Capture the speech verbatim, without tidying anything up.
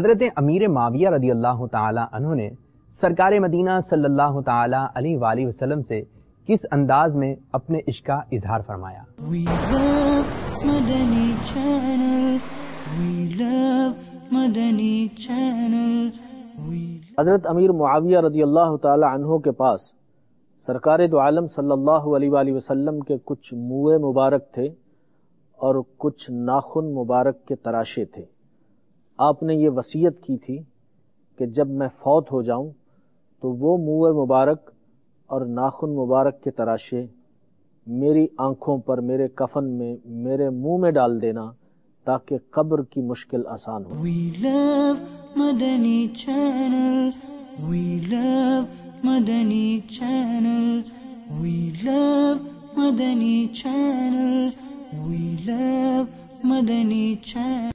हजरत अमीर माविया रदी अल्लाह ताला अन्हु ने सरकार मदीना सल्लल्लाहु ताला अलैहि वसल्लम से किस अंदाज में अपने इश्क का इजहार फरमाया? We love Madani Channel. We love Madani Channel. We हजरत अमीर मुआविया रदी अल्लाह ताला अन्हो के पास सरकार दो आलम सल्लल्लाहु अलैहि वसल्लम के कुछ मुए मुबारक थे और कुछ नाखून मुबारक के तराशे थे। आपने ये वसीयत की थी कि जब मैं फौत हो जाऊं तो वो मुए मुबारक और नाखून मुबारक के तराशे मेरी आंखों पर, मेरे कफन में, मेरे मुंह में डाल देना ताकि कब्र की मुश्किल आसान हो। We love Madani Channel. We love Madani Channel. We love Madani Channel. We love Madani Channel.